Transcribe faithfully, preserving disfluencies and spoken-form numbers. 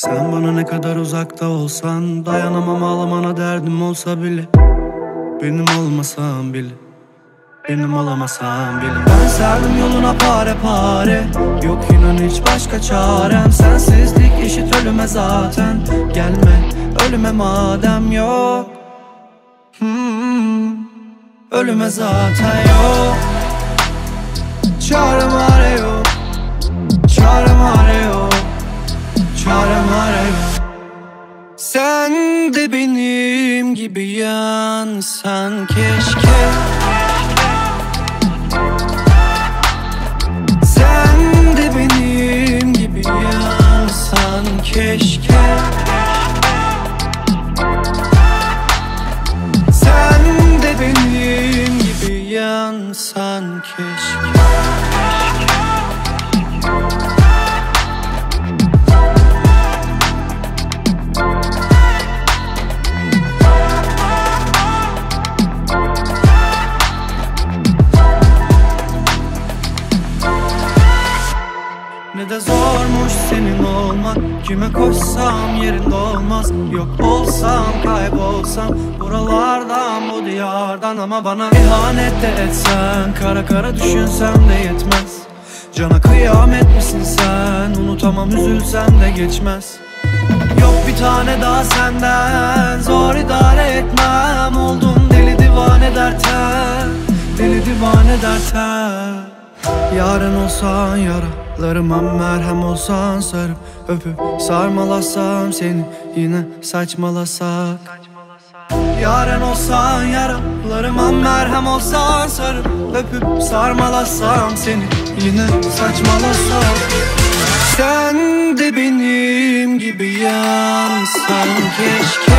Sen bana ne kadar uzakta olsan, dayanamam ağlamana derdim olsa bile. Benim olmasan bile, benim olamasan bile. Ben serdim yoluna pare pare, yok inan hiç başka çarem. Sensizlik eşit ölüme zaten, gelme ölüme madem yok. hmm, Ölüme zaten yok. Çarem arıyor, çarem arıyor, çarem arıyor. Sen de benim gibi yansan keşke. Sen de benim gibi yansan keşke. Sen de benim gibi yansan keşke. Ne de zormuş senin olmak, kime koşsam yerinde olmaz. Yok olsam kaybolsam buralardan bu diyardan. Ama bana ihanet de etsen, kara kara düşünsem de yetmez. Cana kıyamet misin sen, unutamam üzülsem de geçmez. Yok bir tane daha senden, zor idare etmem. Oldum deli divane derten, deli divane derten. Yarın olsan yaralarıma merhem olsan, sarıp öpüp sarmalasam seni, yine saçmalasak. Yarın olsan yaralarıma merhem olsan, sarıp öpüp sarmalasam seni, yine saçmalasak. Sen de benim gibi yansan keşke.